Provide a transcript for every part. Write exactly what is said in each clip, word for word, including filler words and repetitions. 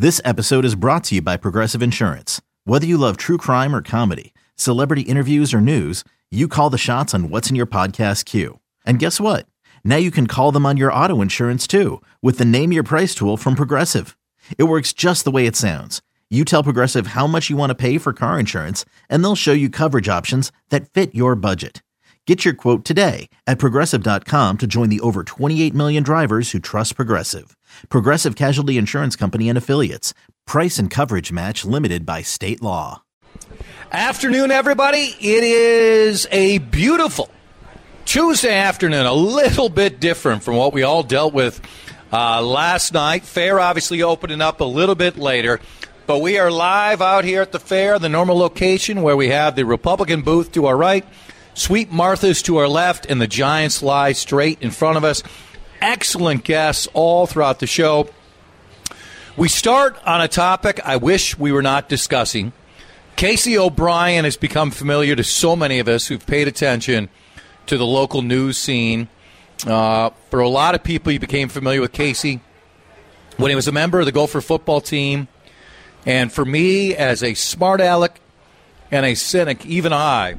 This episode is brought to you by Progressive Insurance. Whether you love true crime or comedy, celebrity interviews or news, you call the shots on what's in your podcast queue. And guess what? Now you can call them on your auto insurance too with the Name Your Price tool from Progressive. It works just the way it sounds. You tell Progressive how much you want to pay for car insurance, and they'll show you coverage options that fit your budget. Get your quote today at Progressive dot com to join the over twenty-eight million drivers who trust Progressive. Progressive Casualty Insurance Company and Affiliates. Price and coverage match limited by state law. Afternoon, everybody. It is a beautiful Tuesday afternoon, a little bit different from what we all dealt with uh, last night. Fair obviously opening up a little bit later, but we are live out here at the fair, the normal location where we have the Republican booth to our right, Sweet Martha's to our left, and the Giants lie straight in front of us. Excellent guests all throughout the show. We start on a topic I wish we were not discussing. Casey O'Brien has become familiar to so many of us who've paid attention to the local news scene. Uh, for a lot of people, you became familiar with Casey when he was a member of the Gopher football team. And for me, as a smart aleck and a cynic, even I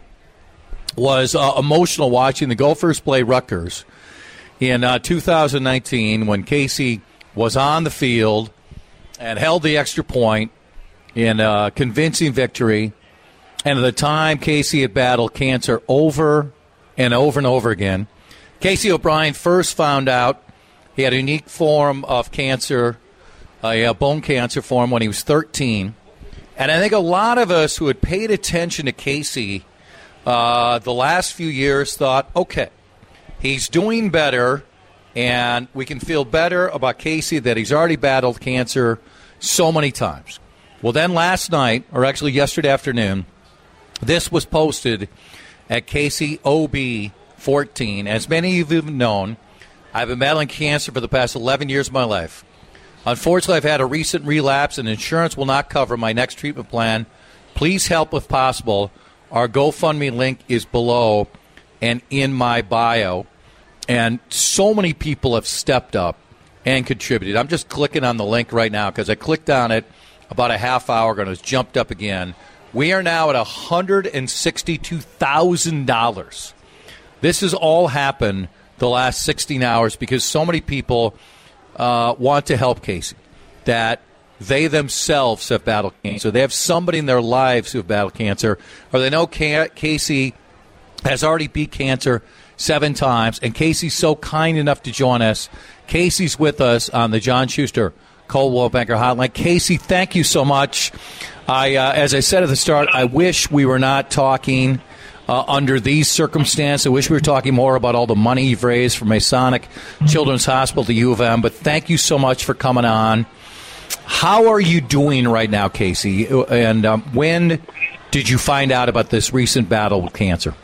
was uh, emotional watching the Gophers play Rutgers in uh, two thousand nineteen when Casey was on the field and held the extra point in a convincing victory. And at the time, Casey had battled cancer over and over and over again. Casey O'Brien first found out he had a unique form of cancer, a, a bone cancer form, when he was thirteen. And I think a lot of us who had paid attention to Casey uh, the last few years thought, okay, he's doing better, and we can feel better about Casey that he's already battled cancer so many times. Well, then last night, or actually yesterday afternoon, this was posted at Casey O B fourteen. As many of you have known, I've been battling cancer for the past eleven years of my life. Unfortunately, I've had a recent relapse, and insurance will not cover my next treatment plan. Please help if possible. Our GoFundMe link is below and in my bio. And so many people have stepped up and contributed. I'm just clicking on the link right now because I clicked on it about a half hour ago and it's jumped up again. We are now at one hundred sixty-two thousand dollars. This has all happened the last sixteen hours because so many people uh, want to help Casey, that they themselves have battled cancer. They have somebody in their lives who have battled cancer, or they know Casey has already beat cancer seven times, and Casey's so kind enough to join us. Casey's with us on the John Schuster Coldwell Banker Hotline. Casey, thank you so much. I, uh, as I said at the start, I wish we were not talking uh, under these circumstances. I wish we were talking more about all the money you've raised for Masonic Children's Hospital to U of M, but thank you so much for coming on. How are you doing right now, Casey? And um, when did you find out about this recent battle with cancer?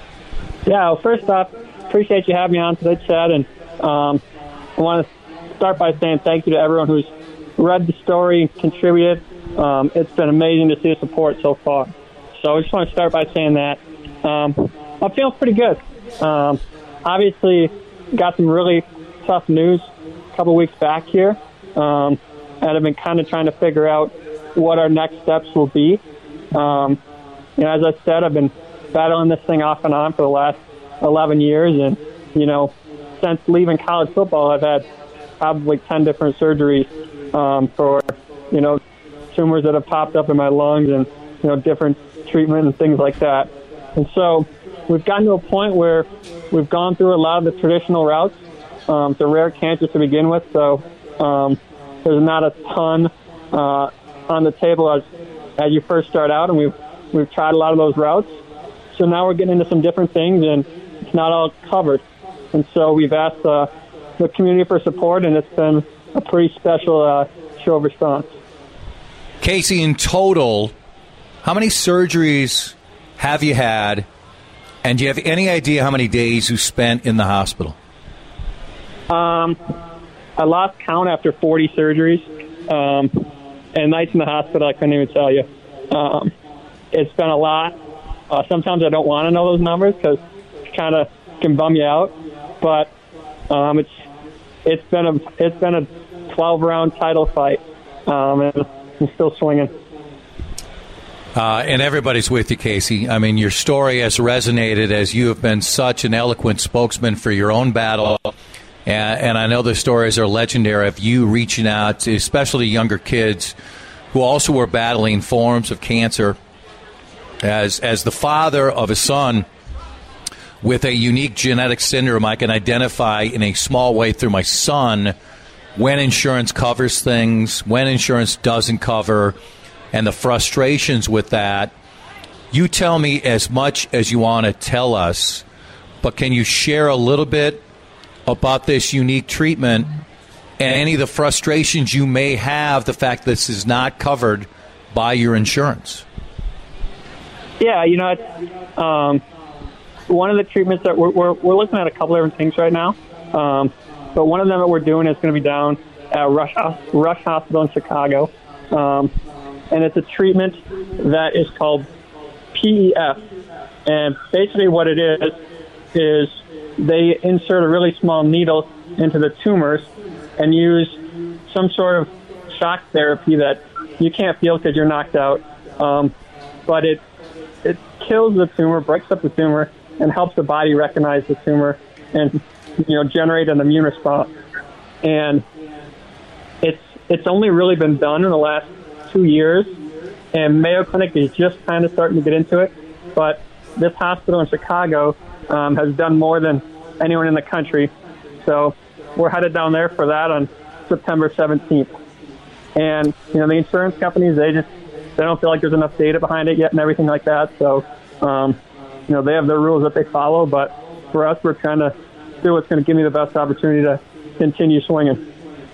Yeah, well, first off, appreciate you having me on today, Chad. And um, I want to start by saying thank you to everyone who's read the story and contributed. Um, it's been amazing to see the support so far. So I just want to start by saying that. Um, I'm feeling pretty good. Um, obviously, got some really tough news a couple weeks back here. Um, and I've been kind of trying to figure out what our next steps will be. Um, you know, as I said, I've been battling this thing off and on for the last eleven years. And, you know, since leaving college football, I've had probably ten different surgeries um, for, you know, tumors that have popped up in my lungs and, you know, different treatment and things like that. And so we've gotten to a point where we've gone through a lot of the traditional routes. Um, it's a rare cancer to begin with, so um, there's not a ton uh, on the table as as you first start out, and we've we've tried a lot of those routes. So now we're getting into some different things, and it's not all covered. And so we've asked uh, the community for support, and it's been a pretty special uh, show of response. Casey, in total, how many surgeries have you had, and do you have any idea how many days you spent in the hospital? Um, I lost count after forty surgeries, um, and nights in the hospital I couldn't even tell you. Um, it's been a lot. Uh, sometimes I don't want to know those numbers because it kind of can bum you out. But um, it's it's been a it's been a twelve round title fight. um, and I'm still swinging. Uh, and everybody's with you, Casey. I mean, your story has resonated as you have been such an eloquent spokesman for your own battle. And, and I know the stories are legendary of you reaching out to especially younger kids who also were battling forms of cancer. As, as the father of a son with a unique genetic syndrome, I can identify in a small way through my son when insurance covers things, when insurance doesn't cover, and the frustrations with that. You tell me as much as you want to tell us, but can you share a little bit about this unique treatment and any of the frustrations you may have, the fact this is not covered by your insurance? Yeah, you know, it's, um, one of the treatments that we're, we're, we're looking at a couple different things right now, um, but one of them that we're doing is going to be down at Rush, Rush Hospital in Chicago. Um, and it's a treatment that is called P E F. And basically what it is, is they insert a really small needle into the tumors and use some sort of shock therapy that you can't feel because you're knocked out. Um, but it it kills the tumor, breaks up the tumor, and helps the body recognize the tumor and, you know, generate an immune response. And it's it's only really been done in the last two years, and Mayo Clinic is just kind of starting to get into it. But this hospital in Chicago um, has done more than anyone in the country. So we're headed down there for that on September seventeenth. And, you know, the insurance companies, they just, they don't feel like there's enough data behind it yet and everything like that. So, um, you know, they have their rules that they follow. But for us, we're trying to do what's going to give me the best opportunity to continue swinging.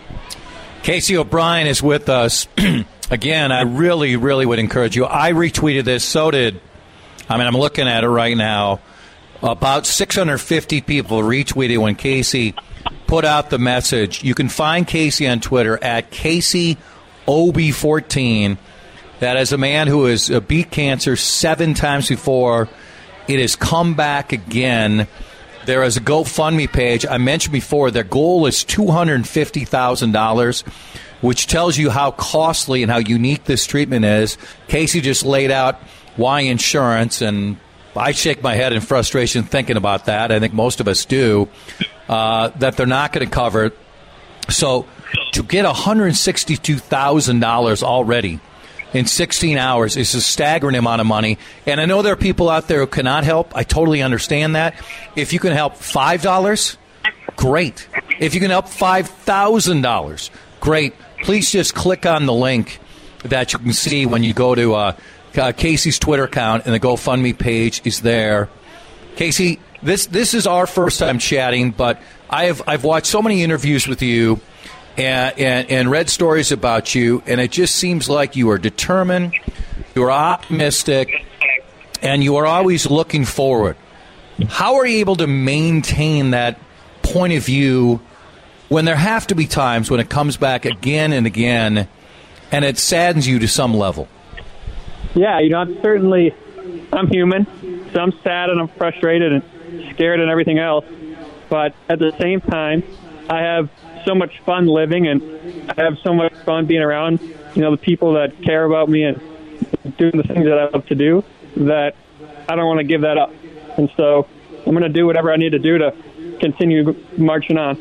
Casey O'Brien is with us. Again, I really, really would encourage you. I retweeted this, so did, I mean, I'm looking at it right now. About six hundred fifty people retweeted when Casey put out the message. You can find Casey on Twitter at Casey O B fourteen. That is a man who has beat cancer seven times before. It has come back again. There is a GoFundMe page. I mentioned before, their goal is two hundred fifty thousand dollars, which tells you how costly and how unique this treatment is. Casey just laid out why insurance, and I shake my head in frustration thinking about that. I think most of us do, uh, that they're not going to cover it. So to get one hundred sixty-two thousand dollars already in sixteen hours is a staggering amount of money. And I know there are people out there who cannot help. I totally understand that. If you can help five dollars, great. If you can help five thousand dollars, great. Please just click on the link that you can see when you go to uh, uh, Casey's Twitter account, and the GoFundMe page is there. Casey, this this is our first time chatting, but I have I've watched so many interviews with you and, and, and read stories about you, and it just seems like you are determined, you are optimistic, and you are always looking forward. How are you able to maintain that point of view when there have to be times when it comes back again and again, and it saddens you to some level? Yeah, you know, I'm certainly, I'm human, so I'm sad and I'm frustrated and scared and everything else. But at the same time, I have so much fun living, and I have so much fun being around, you know, the people that care about me and doing the things that I love to do, that I don't want to give that up. And so I'm going to do whatever I need to do to continue marching on.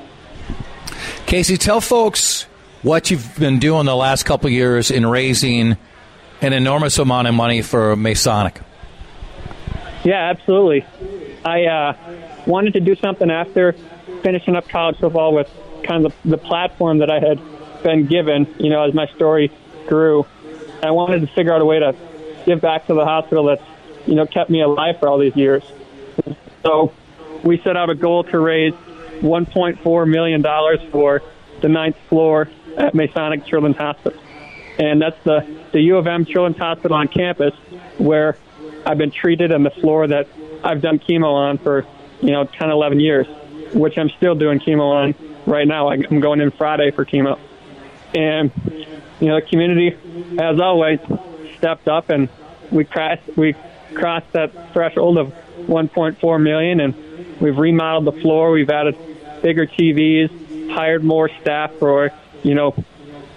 Casey, tell folks what you've been doing the last couple of years in raising an enormous amount of money for Masonic. Yeah, absolutely. I uh, wanted to do something after finishing up college football with kind of the, the platform that I had been given, you know, as my story grew. I wanted to figure out a way to give back to the hospital that's, you know, kept me alive for all these years. So we set out a goal to raise one point four million dollars for the ninth floor at Masonic Children's Hospital. And that's the, the U of M Children's Hospital on campus, where I've been treated, and the floor that I've done chemo on for, you know, ten, eleven years, which I'm still doing chemo on right now. I'm going in Friday for chemo. And, you know, the community, as always, stepped up, and we crossed, we crossed that threshold of one point four million dollars, and we've remodeled the floor. We've added bigger T Vs, hired more staff for, you know,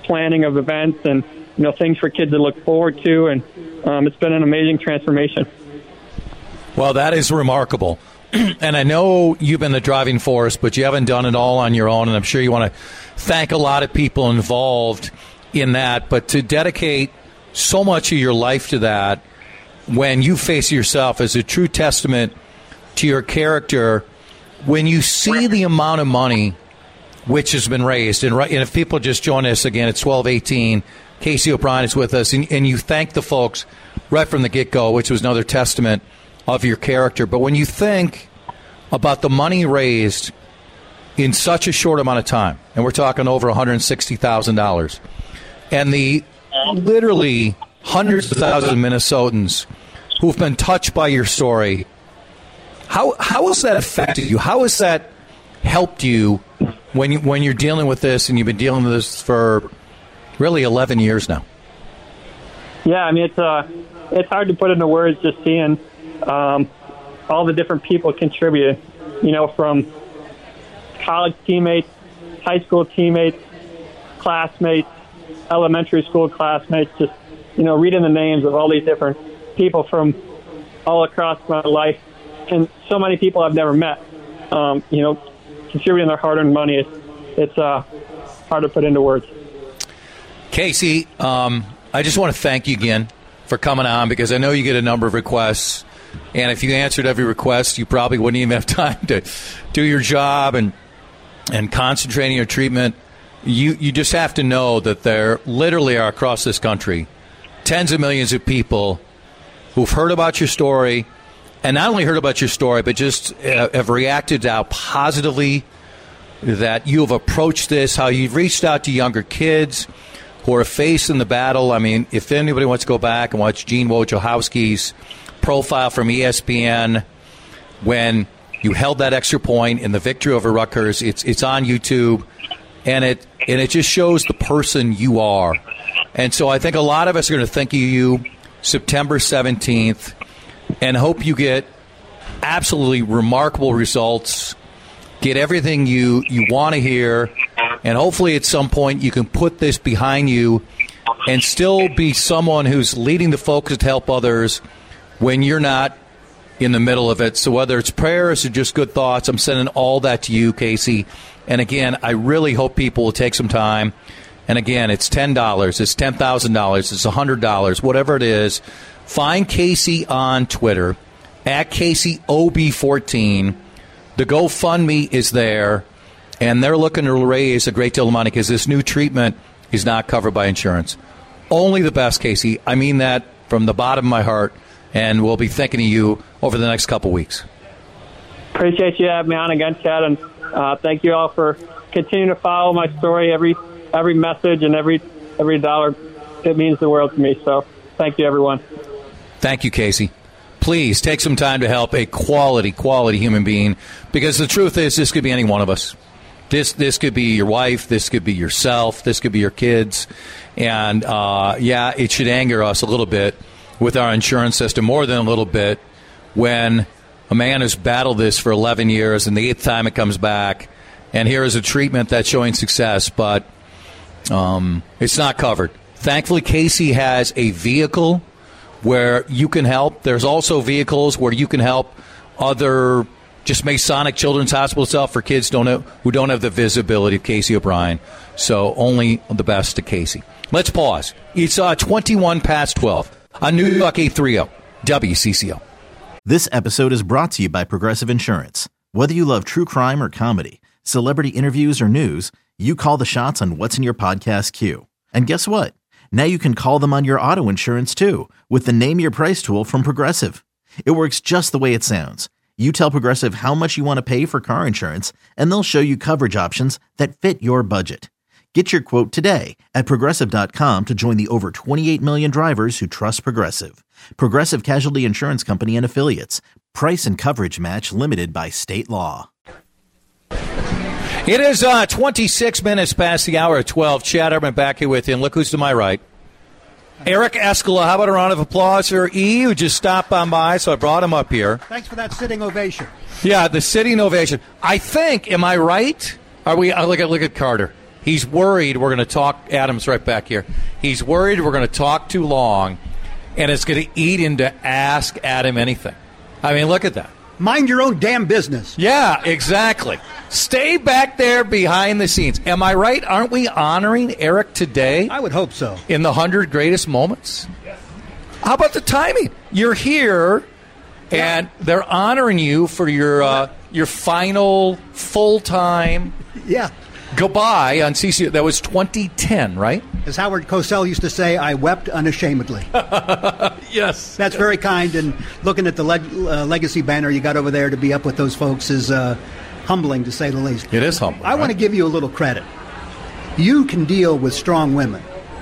planning of events and, you know, things for kids to look forward to. And um, it's been an amazing transformation. Well, that is remarkable. And I know you've been the driving force, but you haven't done it all on your own. And I'm sure you want to thank a lot of people involved in that. But to dedicate so much of your life to that, when you face yourself as a true testament to your character, when you see the amount of money which has been raised, and, right, and if people just join us again, it's twelve eighteen, Casey O'Brien is with us, and, and you thank the folks right from the get-go, which was another testament of your character. But when you think about the money raised in such a short amount of time, and we're talking over one hundred sixty thousand dollars, and the literally hundreds of thousands of Minnesotans who've been touched by your story, how how has that affected you? How has that helped you when you, when you're dealing with this, and you've been dealing with this for really eleven years now? Yeah, I mean, it's uh, it's hard to put into words, just seeing um, all the different people contribute, you know, from college teammates, high school teammates, classmates, elementary school classmates, just, you know, reading the names of all these different people from all across my life, and so many people I've never met, um, you know, contributing their hard-earned money. It's, it's uh, hard to put into words. Casey, um, I just want to thank you again for coming on, because I know you get a number of requests, and if you answered every request, you probably wouldn't even have time to do your job and and concentrate on your treatment. You you just have to know that there literally are across this country tens of millions of people who've heard about your story, and not only heard about your story, but just uh, have reacted to how positively that you have approached this, how you've reached out to younger kids who are facing the battle. I mean, if anybody wants to go back and watch Gene Wojciechowski's profile from E S P N when you held that extra point in the victory over Rutgers, it's it's on YouTube, and it and it just shows the person you are. And so I think a lot of us are going to think of you September seventeenth and hope you get absolutely remarkable results, get everything you, you want to hear, and hopefully at some point you can put this behind you and still be someone who's leading the focus to help others when you're not in the middle of it. So whether it's prayers or just good thoughts, I'm sending all that to you, Casey. And again, I really hope people will take some time. And again, it's ten dollars, it's ten thousand dollars, it's one hundred dollars, whatever it is. Find Casey on Twitter, at Casey O B fourteen. The GoFundMe is there, and they're looking to raise a great deal of money because this new treatment is not covered by insurance. Only the best, Casey. I mean that from the bottom of my heart, and we'll be thinking of you over the next couple weeks. Appreciate you having me on again, Chad, and uh, thank you all for continuing to follow my story. Every every message and every every dollar, it means the world to me. So thank you, everyone. Thank you, Casey. Please take some time to help a quality, quality human being, because the truth is this could be any one of us. This this could be your wife. This could be yourself. This could be your kids. And, uh, yeah, it should anger us a little bit with our insurance system, more than a little bit, when a man has battled this for eleven years and the eighth time it comes back, and here is a treatment that's showing success, but um, it's not covered. Thankfully, Casey has a vehicle where you can help. There's also vehicles where you can help other, just Masonic Children's Hospital itself for kids don't have, who don't have the visibility of Casey O'Brien. So only the best to Casey. Let's pause. It's uh, twenty-one past twelve on New York eight thirty W C C O. This episode is brought to you by Progressive Insurance. Whether you love true crime or comedy, celebrity interviews or news, you call the shots on what's in your podcast queue. And guess what? Now you can call them on your auto insurance, too, with the Name Your Price tool from Progressive. It works just the way it sounds. You tell Progressive how much you want to pay for car insurance, and they'll show you coverage options that fit your budget. Get your quote today at Progressive dot com to join the over twenty-eight million drivers who trust Progressive. Progressive Casualty Insurance Company and Affiliates. Price and coverage match limited by state law. It is uh, twenty-six minutes past the hour of twelve. Chad Urban back here with you. And look who's to my right. Eric Escala. How about a round of applause for E, who just stopped on by, so I brought him up here. Thanks for that sitting ovation. Yeah, the sitting ovation. I think, am I right? Are we? Uh, look at look at Carter. He's worried we're going to talk. Adam's right back here. He's worried we're going to talk too long, and it's going to eat into Ask Adam Anything. I mean, look at that. Mind your own damn business. Yeah, exactly. Stay back there behind the scenes. Am I right? Aren't we honoring Eric today? I would hope so. In the one hundred greatest moments? How about the timing? You're here, and they're honoring you for your uh, your final full-time yeah. goodbye on C C O. That was twenty ten, right? As Howard Cosell used to say, I wept unashamedly. Yes. That's very kind, and looking at the leg- uh, legacy banner you got over there to be up with those folks is uh, humbling, to say the least. It is humbling. I right? want to give you a little credit. You can deal with strong women.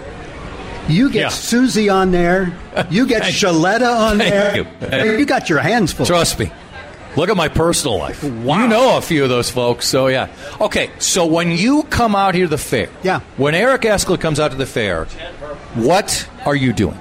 You get yeah. Susie on there. You get Shaletta on Thank there. You. Hey, you got your hands full. Trust me. Look at my personal life. Wow. You know a few of those folks, so yeah. Okay, so when you come out here to the fair, yeah. when Eric Eskla comes out to the fair, what are you doing?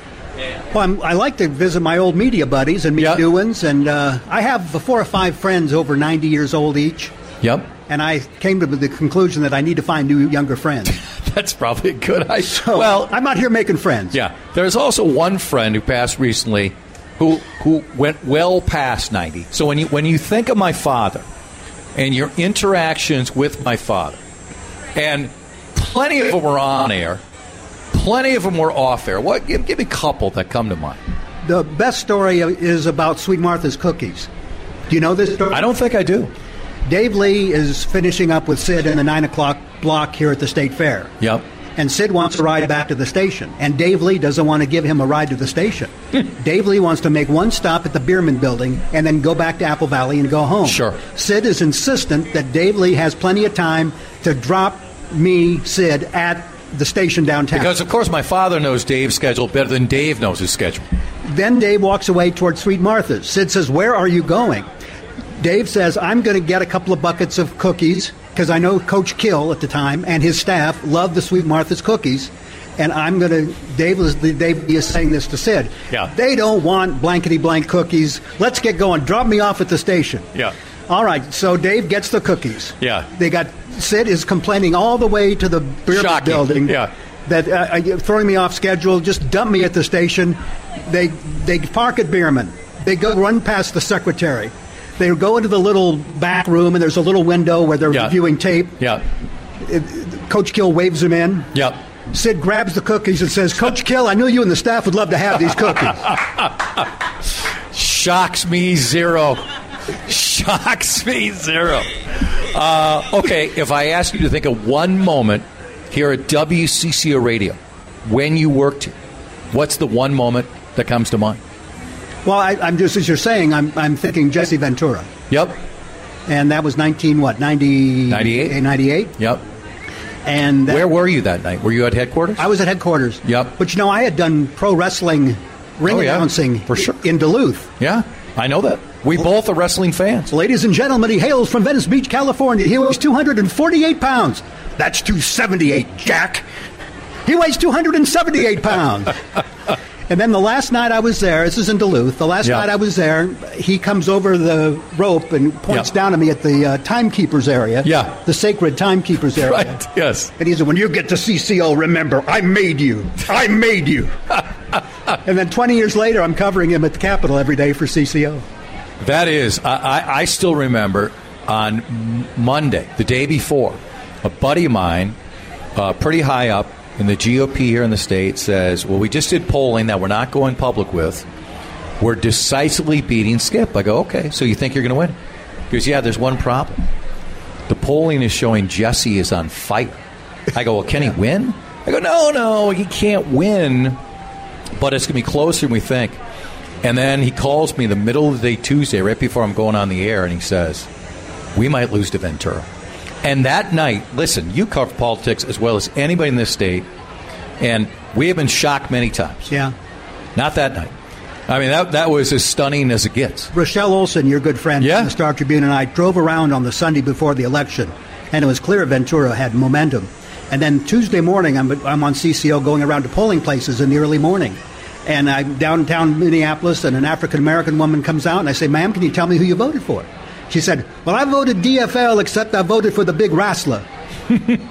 Well, I'm, I like to visit my old media buddies and meet yep. new ones, and uh, I have four or five friends over ninety years old each. Yep. And I came to the conclusion that I need to find new younger friends. That's probably a good idea. So, well, I'm out here making friends. Yeah. There's also one friend who passed recently who who went well past ninety. So when you when you think of my father and your interactions with my father, and plenty of them were on air, plenty of them were off air. What? Give, give me a couple that come to mind. The best story is about Sweet Martha's Cookies. Do you know this story? I don't think I do. Dave Lee is finishing up with Sid in the nine o'clock block here at the State Fair. Yep. And Sid wants to ride back to the station. And Dave Lee doesn't want to give him a ride to the station. Dave Lee wants to make one stop at the Bierman Building and then go back to Apple Valley and go home. Sure. Sid is insistent that Dave Lee has plenty of time to drop me, Sid, at the station downtown. Because, of course, my father knows Dave's schedule better than Dave knows his schedule. Then Dave walks away toward Sweet Martha's. Sid says, "Where are you going?" Dave says, "I'm going to get a couple of buckets of cookies, because I know Coach Kill at the time and his staff loved the Sweet Martha's cookies, and I'm going to." Dave was Dave is saying this to Sid. Yeah. They don't want blankety blank cookies. Let's get going. Drop me off at the station. Yeah. All right. So Dave gets the cookies. Yeah. They got Sid is complaining all the way to the Bierman Building. Yeah. That uh, throwing me off schedule. Just dump me at the station. They they park at Bierman. They go run past the secretary. They go into the little back room, and there's a little window where they're yeah. reviewing tape. Yeah. It, Coach Kill waves him in. Yep. Sid grabs the cookies and says, "Coach Kill, I knew you and the staff would love to have these cookies." Shocks me zero. Shocks me zero. Uh, okay, if I ask you to think of one moment here at W C C O Radio when you worked, what's the one moment that comes to mind? Well, I, I'm just, as you're saying, I'm I'm thinking Jesse Ventura. Yep. And that was nineteen, what, ninety, ninety-eight? ninety-eight? Yep. And that, where were you that night? Were you at headquarters? I was at headquarters. Yep. But, you know, I had done pro wrestling ring oh, yeah. announcing For sure. in Duluth. Yeah, I know that. We both are wrestling fans. Ladies and gentlemen, he hails from Venice Beach, California. He weighs two hundred forty-eight pounds. That's two seventy-eight, Jack. He weighs two hundred seventy-eight pounds. And then the last night I was there, this is in Duluth, the last yeah. night I was there, he comes over the rope and points yeah. down at me at the uh, timekeepers area. Yeah. The sacred timekeepers area. Right, yes. And he said, "When you get to C C O, remember, I made you. I made you." And then twenty years later, I'm covering him at the Capitol every day for C C O. That is, I, I, I still remember on Monday, the day before, a buddy of mine, uh, pretty high up in the G O P here in the state, says, "Well, we just did polling that we're not going public with. We're decisively beating Skip." I go, "Okay, so you think you're going to win?" He goes, "Yeah, there's one problem. The polling is showing Jesse is on fire." I go, "Well, can he win?" I go, no, no, he can't win, but it's going to be closer than we think." And then he calls me the middle of the day Tuesday, right before I'm going on the air, and he says, "We might lose to Ventura." And that night, listen, you cover politics as well as anybody in this state, and we have been shocked many times. Yeah. Not that night. I mean, that that was as stunning as it gets. Rochelle Olson, your good friend yeah. from the Star Tribune, and I drove around on the Sunday before the election, and it was clear Ventura had momentum. And then Tuesday morning, I'm, I'm on C C O going around to polling places in the early morning. And I'm downtown Minneapolis, and an African-American woman comes out, and I say, "Ma'am, can you tell me who you voted for?" She said, "Well, I voted D F L, except I voted for the big wrestler."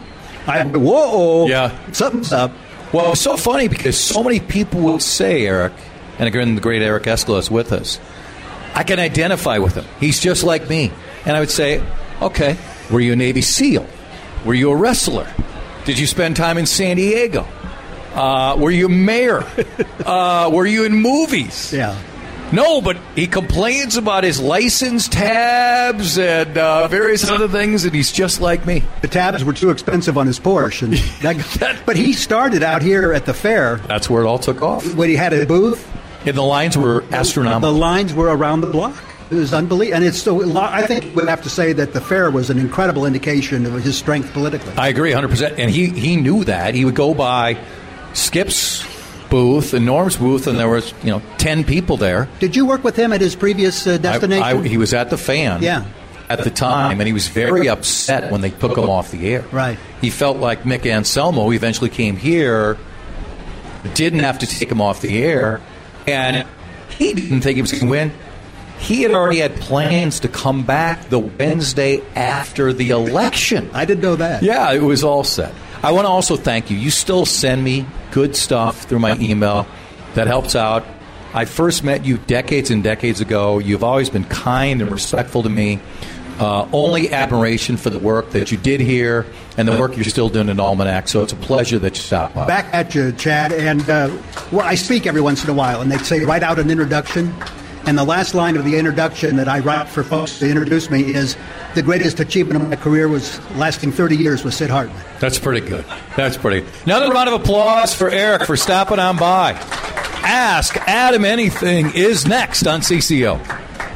I, whoa, Yeah. something's up. Well, it's so funny because so many people would say, Eric, and again, the great Eric Escala is with us, I can identify with him. He's just like me. And I would say, okay, were you a Navy SEAL? Were you a wrestler? Did you spend time in San Diego? Uh, were you a mayor? uh, were you in movies? Yeah. No, but he complains about his license tabs and uh, various other things, and he's just like me. The tabs were too expensive on his Porsche. And that, but he started out here at the fair That's where it all took off. when he had a booth. And the lines were The astronomical. lines were around the block. It was unbelievable. And it's so, I think we'd have to say that the fair was an incredible indication of his strength politically. I agree one hundred percent. And he, he knew that. He would go by Skip's booth and Norm's booth, and there was, you know, ten people there. Did you work with him at his previous uh, I, destination? I, he was at the Fan Yeah. at the time, and he was very upset when they took him off the air. Right. He felt like Mick Anselmo, who eventually came here, didn't have to take him off the air, and he didn't think he was going to win. He had already had plans to come back the Wednesday after the election. I didn't know that. Yeah, it was all set. I want to also thank you. You still send me good stuff through my email. That helps out. I first met you decades and decades ago. You've always been kind and respectful to me. Uh, only admiration for the work that you did here and the work you're still doing in Almanac. So it's a pleasure that you stopped by. Back at you, Chad. And uh, well, I speak every once in a while, and they say write out an introduction. And the last line of the introduction that I write for folks to introduce me is, the greatest achievement of my career was lasting thirty years with Sid Hartman. That's pretty good. That's pretty good. Another round of applause for Eric for stopping on by. Ask Adam Anything is next on C C O.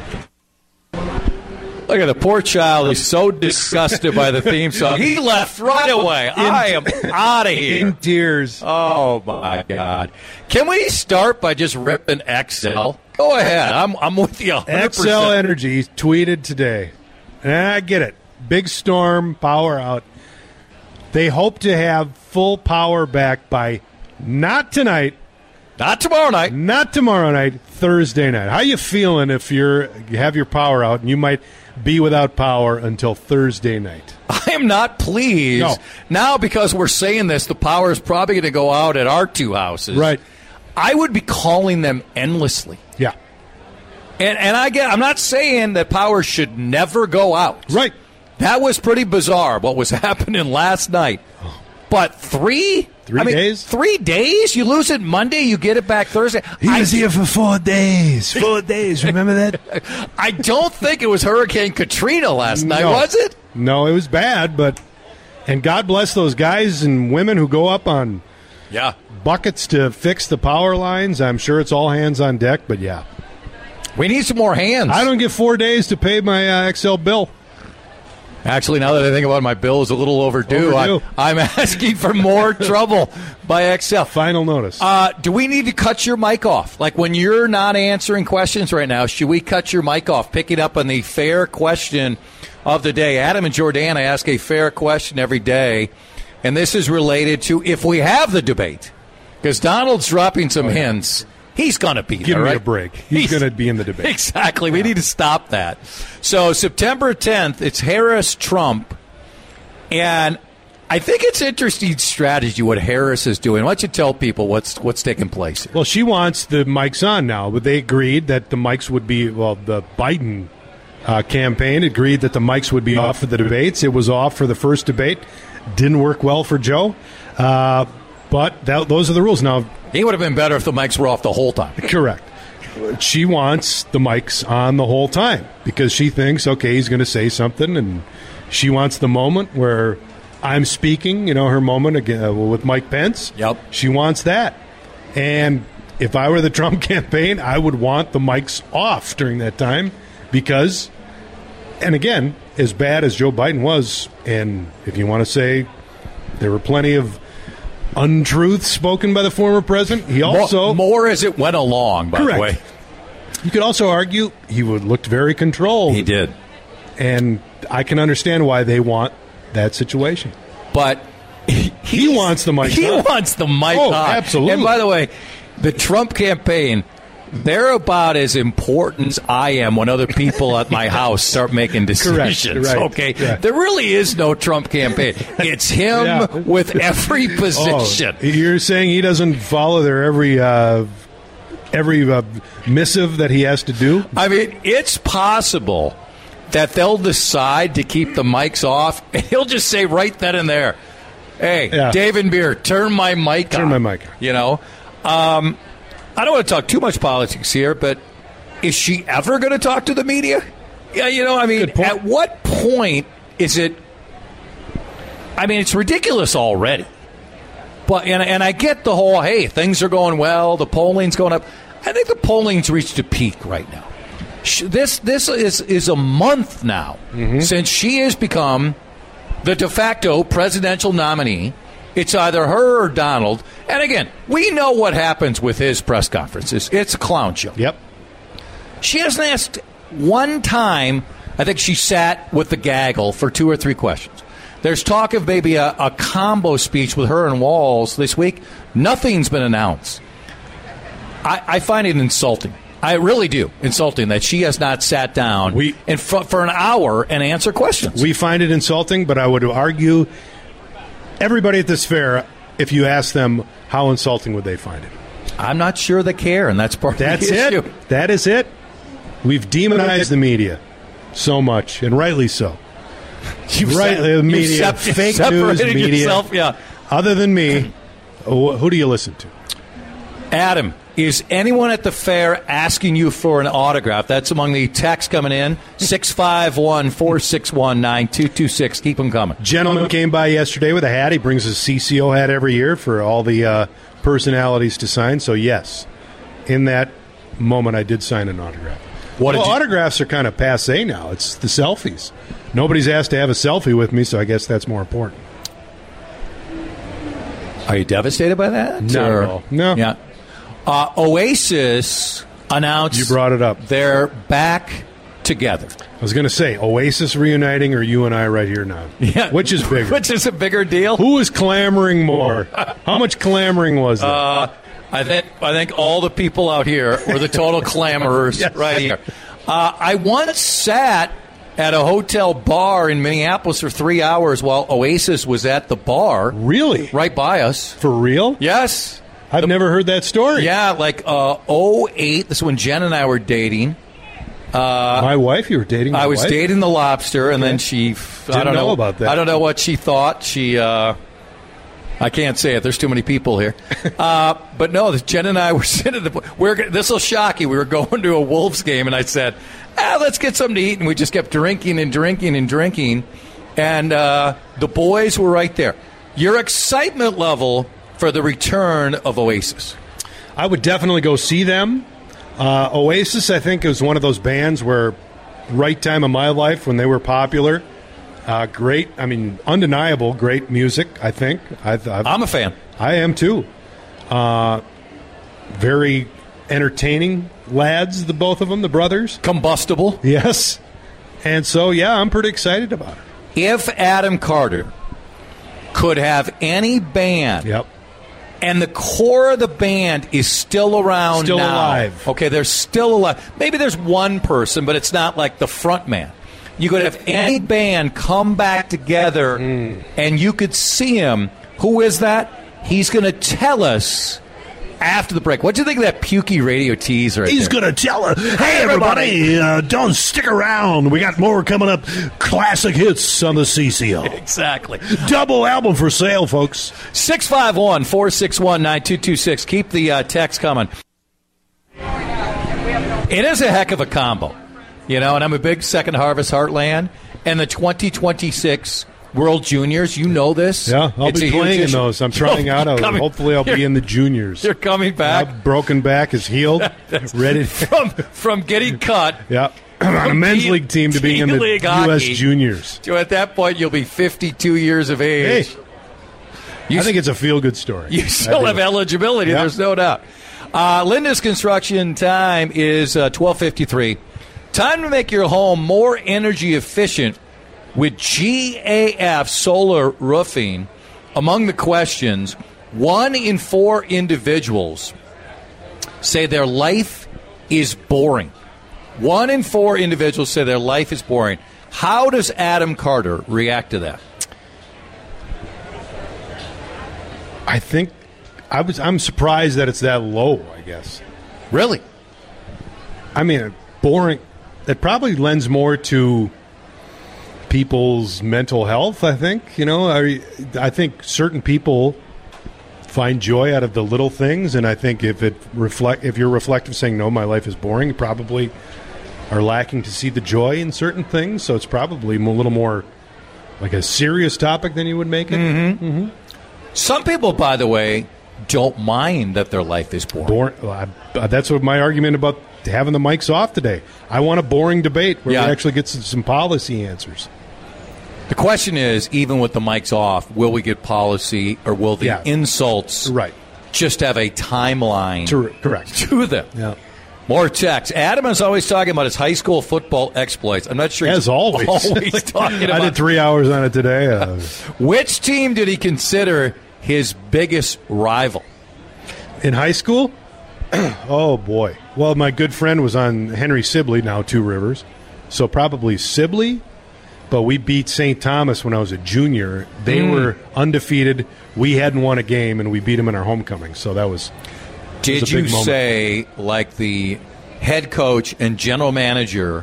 Look at the poor child. He's so disgusted by the theme song. He left right away. I am out of here. In tears. Oh, my God. Can we start by just ripping X L? Go ahead. I'm I'm with you one hundred percent. X L Energy tweeted today, and I get it. Big storm, power out. They hope to have full power back by not tonight, Not tomorrow night. not tomorrow night, Thursday night. How you feeling if you're you have your power out and you might be without power until Thursday night? I am not pleased. No. Now, because we're saying this, the power is probably going to go out at our two houses. Right. I would be calling them endlessly. Yeah. And and I get, I'm not saying that power should never go out. Right. That was pretty bizarre, what was happening last night. But three? Three I mean, days? Three days? You lose it Monday, you get it back Thursday. He I, was here for four days. Four days. Remember that? I don't think it was Hurricane Katrina last night, No. was it? No, it was bad, but and God bless those guys and women who go up on Yeah. buckets to fix the power lines. I'm sure it's all hands on deck, but yeah. We need some more hands. I don't get four days to pay my uh, X L bill. Actually, now that I think about it, my bill is a little overdue. Overdue. I'm, I'm asking for more trouble by X L. Final notice. Uh, do we need to cut your mic off? Like when you're not answering questions right now, should we cut your mic off? Picking up on the fair question of the day. Adam and Jordana ask a fair question every day, and this is related to if we have the debate. Because Donald's dropping some Oh, yeah. hints. He's going to be Give there, me right? a break. He's, going to be in the debate. Exactly. We need to stop that. So September tenth, it's Harris-Trump, and I think it's interesting strategy what Harris is doing. Why don't you tell people what's what's taking place here? Well, she wants the mics on now, but they agreed that the mics would be, well, the Biden uh, campaign agreed that the mics would be off for the debates. It was off for the first debate. Didn't work well for Joe. Uh, but that, those are the rules. Now, He would have been better if the mics were off the whole time. correct. She wants the mics on the whole time because she thinks, okay, he's going to say something, and she wants the moment where I'm speaking, you know, her moment again uh, with Mike Pence. Yep. She wants that. And if I were the Trump campaign, I would want the mics off during that time because, and again, as bad as Joe Biden was, and if you want to say there were plenty of untruths spoken by the former president, he also more, more as it went along, by Correct. the way. You could also argue he would looked very controlled. He did. And I can understand why they want that situation. But he, He wants the mic He on. wants the mic Oh, on. absolutely. And by the way, the Trump campaign they're about as important as I am when other people at my house start making decisions. Right. Okay, yeah. There really is no Trump campaign. It's him yeah. with every position. Oh, you're saying he doesn't follow their every uh, every uh, missive that he has to do? I mean, it's possible that they'll decide to keep the mics off, and he'll just say right then and there, hey, yeah. Dave and Beer, turn my mic turn on. Turn my mic on. You know? Um, I don't want to talk too much politics here, but is she ever going to talk to the media? Yeah, you know, I mean, at what point is it... I mean, it's ridiculous already. But and, and I get the whole, hey, things are going well, the polling's going up. I think the polling's reached a peak right now. This this is, is a month now mm-hmm. since she has become the de facto presidential nominee. It's either her or Donald. And again, we know what happens with his press conferences. It's a clown show. Yep. She hasn't asked one time. I think she sat with the gaggle for two or three questions. There's talk of maybe a, a combo speech with her and Walz this week. Nothing's been announced. I, I find it insulting. I really do. Insulting that she has not sat down we, in fr- for an hour and answer questions. We find it insulting, but I would argue everybody at this fair, if you ask them how insulting would they find it? I'm not sure they care, and that's part that's of the issue. It. That is it. We've demonized the media so much, and rightly so. You've right, set, the media, sep- fake news media. Yourself, yeah. Other than me, who do you listen to? Adam, is anyone at the fair asking you for an autograph? That's among the texts coming in. six five one, four six one, nine two two six. Keep them coming. Gentleman came by yesterday with a hat. He brings his C C O hat every year for all the uh, personalities to sign. So, yes, in that moment, I did sign an autograph. What well, you- autographs are kind of passé now. It's the selfies. Nobody's asked to have a selfie with me, so I guess that's more important. Are you devastated by that? No. Or, no. Yeah. Uh, Oasis announced you brought it up. They're back together. I was going to say, Oasis reuniting or you and I right here now? Yeah. Which is bigger? Which is a bigger deal? Who is clamoring more? How much clamoring was there? Uh, I think I think all the people out here were the total clamorers yes. right here. Uh, I once sat at a hotel bar in Minneapolis for three hours while Oasis was at the bar. Really? Right by us. For real? Yes. I've the, never heard that story. Yeah, like uh, oh eight. This is when Jen and I were dating. Uh, my wife? You were dating my I was wife? dating the lobster, okay. and then she... Didn't I don't know, know about that. I don't know what she thought. She... Uh, I can't say it. There's too many people here. Uh, but no, Jen and I were sitting at the... We're, this will shock you. We were going to a Wolves game, and I said, ah, let's get something to eat. And we just kept drinking and drinking and drinking. And uh, the boys were right there. Your excitement level for the return of Oasis? I would definitely go see them. Uh, Oasis, I think, is one of those bands where right time of my life when they were popular. Uh, great, I mean, undeniable, great music, I think. I've, I've, I'm a fan. I am, too. Uh, very entertaining lads, the both of them, the brothers. Combustible. Yes. And so, yeah, I'm pretty excited about it. If Adam Carter could have any band... Yep. And the core of the band is still around still now. alive. Okay, they're still alive. Maybe there's one person, but it's not like the front man. You could have any band come back together, mm. and you could see him. Who is that? He's going to tell us after the break. What do you think of that pukey radio tease right He's going to tell us, hey, everybody, uh, don't stick around. We got more coming up. Classic hits on the C C O. Exactly. Double album for sale, folks. six five one, four six one, nine two two six. Keep the uh, text coming. It is a heck of a combo, you know, and I'm a big Second Harvest Heartland. And the twenty twenty-six World Juniors, you know this. Yeah, I'll it's be playing in those. I'm trying out. I'll, hopefully, I'll be in the juniors. You're coming back. My broken back is healed. Ready from from getting cut. Yeah, on a men's league team to being in the U S juniors. So at that point, you'll be fifty-two years of age. Hey, you I think it's a feel-good story. You still have eligibility. Yep. There's no doubt. Uh, Linda's Construction time is uh, twelve fifty-three. Time to make your home more energy efficient with G A F Solar Roofing. Among the questions, one in four individuals say their life is boring. One in four individuals say their life is boring. How does Adam Carter react to that? I think I was. I'm surprised that it's that low. I guess. Really? I mean, boring. It probably lends more to people's mental health. I think. You know, I I think certain people find joy out of the little things, and I think if it reflect if you're reflective, saying no, my life is boring, you probably are lacking to see the joy in certain things. So it's probably a little more like a serious topic than you would make it. Mm-hmm. Mm-hmm. Some people, by the way, don't mind that their life is boring. Boring. Well, I, that's what my argument about having the mics off today. I want a boring debate where yeah. we actually get some, some policy answers. The question is, even with the mics off, will we get policy, or will the yeah. insults right. just have a timeline to, correct. to them? Yeah. More text. Adam is always talking about his high school football exploits. I'm not sure he's As always. always talking about. I did three hours on it today. Uh, Which team did he consider his biggest rival? In high school? Oh, boy. Well, my good friend was on Henry Sibley, now Two Rivers. So probably Sibley. But we beat Saint Thomas when I was a junior. They mm. were undefeated. We hadn't won a game, and we beat them in our homecoming. So that was Did was a you big moment. say, like the head coach and general manager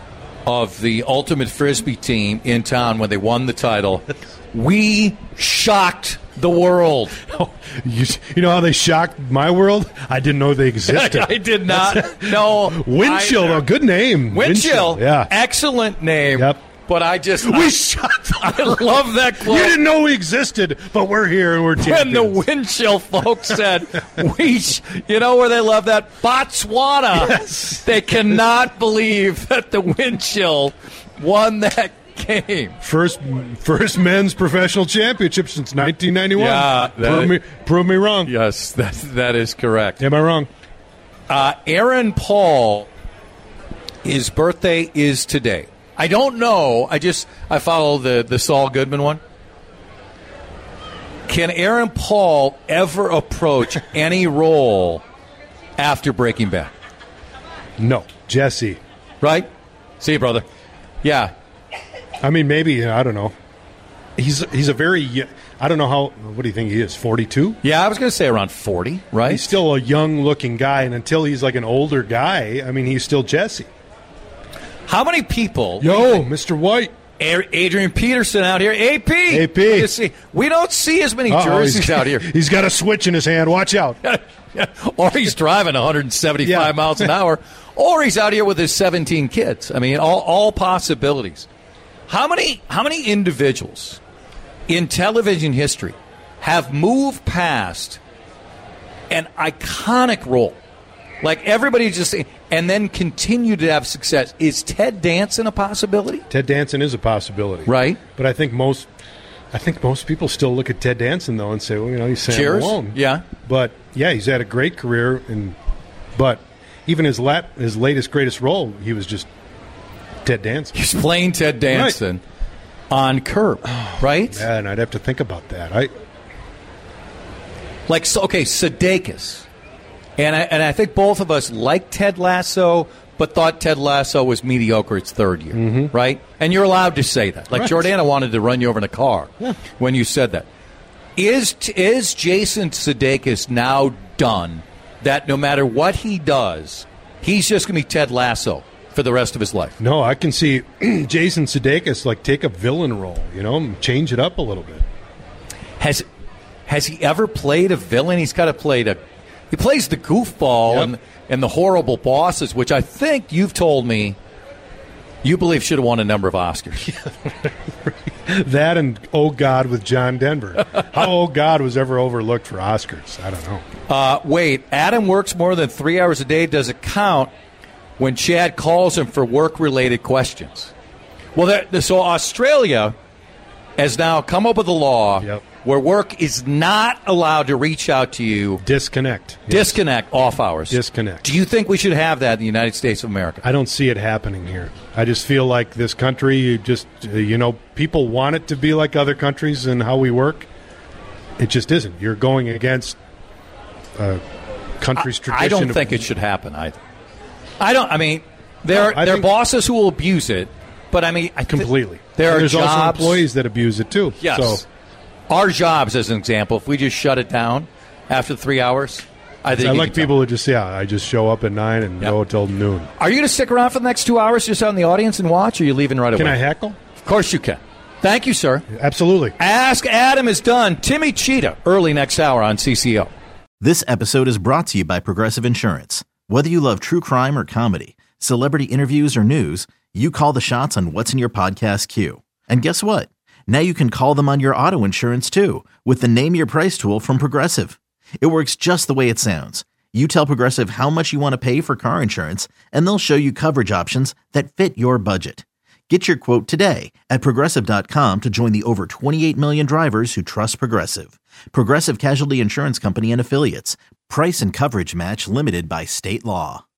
of the Ultimate Frisbee team in town when they won the title, we shocked the world? Oh, you, you know how they shocked my world? I didn't know they existed. I did not know. Windchill, a good name. Windchill, yeah. Excellent name. Yep. But I just we I, shot. I love that quote. You didn't know we existed, but we're here and we're champions. When the Windchill folks said, "We," sh-, you know where they love that? Botswana. Yes. They cannot believe that the Windchill won that game. First, first men's professional championship since nineteen ninety-one. Yeah, prove me, prove me wrong. Yes, that that is correct. Am I wrong? Uh, Aaron Paul, his birthday is today. I don't know. I just I follow the, the Saul Goodman one. Can Aaron Paul ever approach any role after Breaking Bad? No. Jesse. Right? See you, brother. Yeah. I mean, maybe, I don't know. He's he's a very, I don't know how, what do you think he is, forty-two? Yeah, I was going to say around forty, right? He's still a young-looking guy, and until he's like an older guy, I mean, he's still Jesse. How many people? Yo, Mister White. Adrian Peterson out here. A P. A P. See, we don't see as many Uh-oh, jerseys he's, out here. He's got a switch in his hand. Watch out. Or he's driving one hundred seventy-five yeah. miles an hour. Or he's out here with his seventeen kids. I mean, all, all possibilities. How many, how many individuals in television history have moved past an iconic role? Like everybody just, and then continue to have success. Is Ted Danson a possibility? Ted Danson is a possibility, right? But I think most, I think most people still look at Ted Danson though and say, well, you know, he's Sam Cheers. Malone. Yeah, but yeah, he's had a great career, and but even his lat, his latest greatest role, he was just Ted Danson. He's playing Ted Danson right. on Curb, right? Yeah, and I'd have to think about that. I like so, okay, Sudeikis. And I, and I think both of us liked Ted Lasso, but thought Ted Lasso was mediocre its third year, mm-hmm. right? And you're allowed to say that. Like right. Jordana wanted to run you over in a car yeah. when you said that. Is is Jason Sudeikis now done that no matter what he does, he's just going to be Ted Lasso for the rest of his life? No, I can see Jason Sudeikis like take a villain role, you know, change it up a little bit. Has has he ever played a villain? He's got to play a He plays the goofball yep. and, and the horrible bosses, which I think you've told me you believe should have won a number of Oscars. That and Oh God with John Denver. How Oh God was ever overlooked for Oscars? I don't know. Uh, wait, Adam works more than three hours a day. Does it count when Chad calls him for work-related questions? Well, that, so Australia has now come up with a law yep. where work is not allowed to reach out to you. Disconnect. Yes. Disconnect off hours. Disconnect. Do you think we should have that in the United States of America? I don't see it happening here. I just feel like this country, you just, you know, people want it to be like other countries and how we work. It just isn't. You're going against a country's I, tradition. I don't of, think it should happen either. I don't. I mean, there No, I there are think- bosses who will abuse it, but I mean, I th- Completely. There And are there's jobs. also employees that abuse it too. Yes. So Our jobs, as an example, if we just shut it down after three hours, I think I you like can tell. people who just yeah, I just show up at nine and Yep. go till noon. Are you going to stick around for the next two hours just out in the audience and watch, or are you leaving right Can away? I heckle? Of course you can. Thank you, sir. Absolutely. Ask Adam is done. Timmy Cheetah, early next hour on C C O. This episode is brought to you by Progressive Insurance. Whether you love true crime or comedy, celebrity interviews or news, you call the shots on what's in your podcast queue. And guess what? Now you can call them on your auto insurance too with the Name Your Price tool from Progressive. It works just the way it sounds. You tell Progressive how much you want to pay for car insurance, and they'll show you coverage options that fit your budget. Get your quote today at Progressive dot com to join the over twenty-eight million drivers who trust Progressive. Progressive Casualty Insurance Company and Affiliates. Price and coverage match limited by state law.